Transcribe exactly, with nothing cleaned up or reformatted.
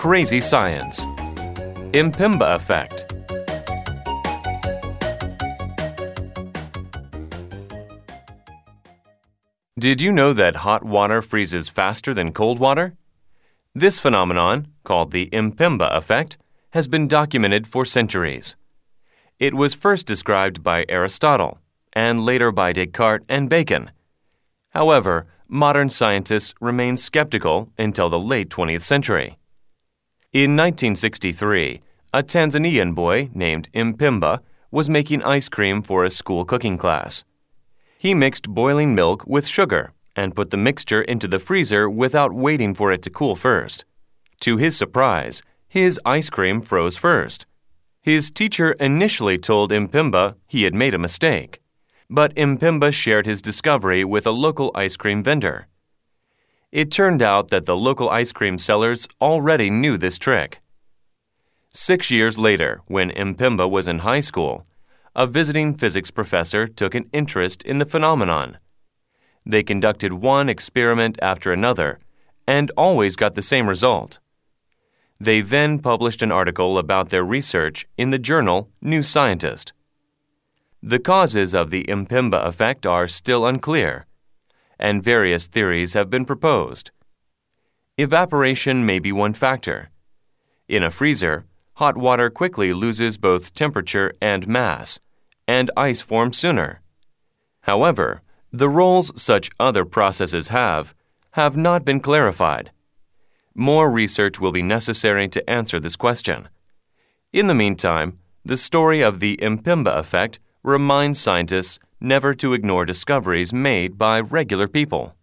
Crazy Science. Mpemba Effect. Did you know that hot water freezes faster than cold water? This phenomenon, called the Mpemba effect, has been documented for centuries. It was first described by Aristotle and later by Descartes and Bacon. However, modern scientists remained skeptical until the late twentieth century. In nineteen sixty-three, a Tanzanian boy named Mpemba was making ice cream for a school cooking class. He mixed boiling milk with sugar and put the mixture into the freezer without waiting for it to cool first. To his surprise, his ice cream froze first. His teacher initially told Mpemba he had made a mistake, but Mpemba shared his discovery with a local ice cream vendor. It turned out that the local ice cream sellers already knew this trick. Six years later, when Mpemba was in high school, a visiting physics professor took an interest in the phenomenon. They conducted one experiment after another and always got the same result. They then published an article about their research in the journal New Scientist. The causes of the Mpemba effect are still unclear, and various theories have been proposed. Evaporation may be one factor. In a freezer, hot water quickly loses both temperature and mass, and ice forms sooner. However, the roles such other processes have have not been clarified. More research will be necessary to answer this question. In the meantime, the story of the Mpemba effect reminds scientists never to ignore discoveries made by regular people.